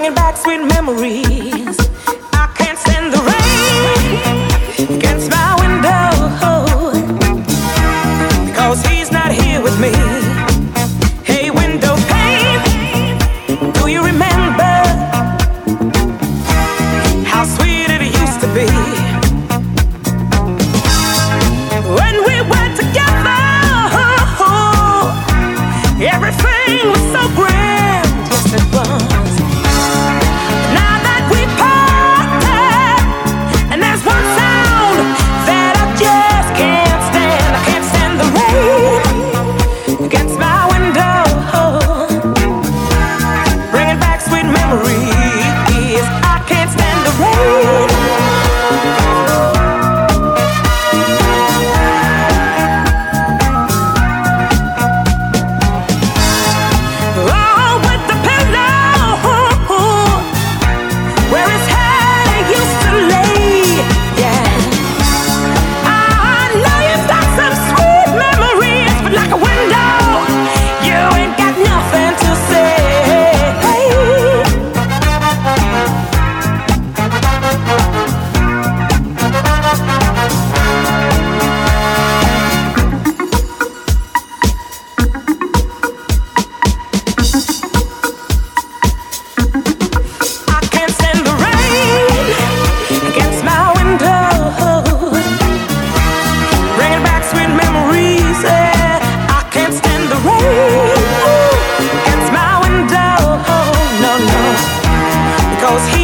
bringing back sweet memories. I can't stand the rain against my window, because he's not here with me. Hey, window pane, do you remember how sweet it used to be when we were together? Everything was so grand, yes it was. Now that we parted, and there's one sound that I just can't stand. I can't stand the rain against my window, bringing back sweet memories. I can't stand the rain. Against my window, no, no, because